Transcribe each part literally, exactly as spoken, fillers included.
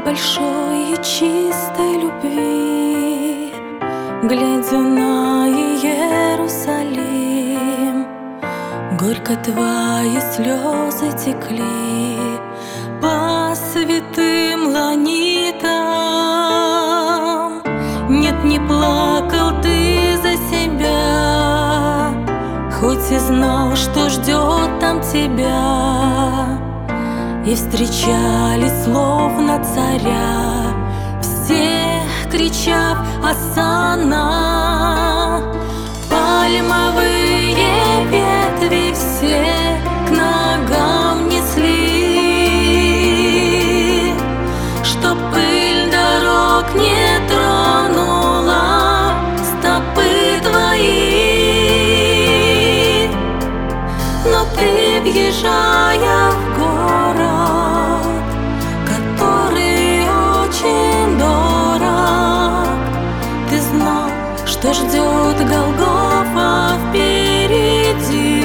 большой и чистой любви, глядя на Иерусалим, горько твои слезы текли по святым ланитам. Нет, не плакал ты за себя, хоть и знал, что ждет там тебя. И встречали словно царя, все кричав «Осанна!». Пальмовые ветви все к ногам несли, чтоб пыль дорог не тронула стопы твои. Но ты, въезжая в город, который очень дорог, ты знал, что ждет Голгофа впереди.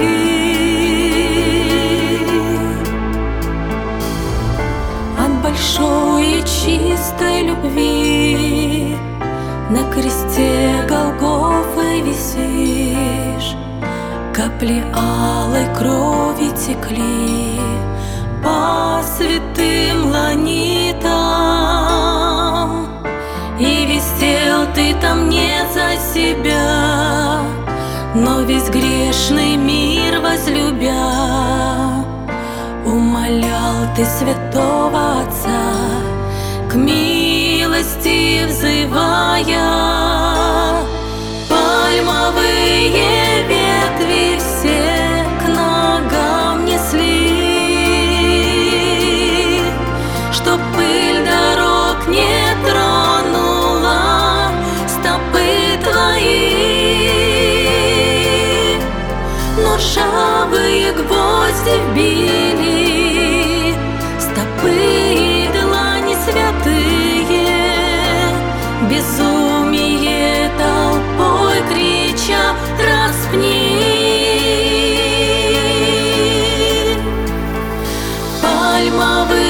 От большой и чистой любви на кресте Голгофы висишь, капли алой крови текли по святым ланитам. И висел ты там не за себя, но весь грешный мир возлюбя, умолял ты святого Отца, к милости взывая. Пальмовые ветви все к ногам несли, чтоб пыль дорог не тронула стопы твои. Но ржавые гвозди вбили стопы и длани святые, безумие толпой крича распни. Пальмовые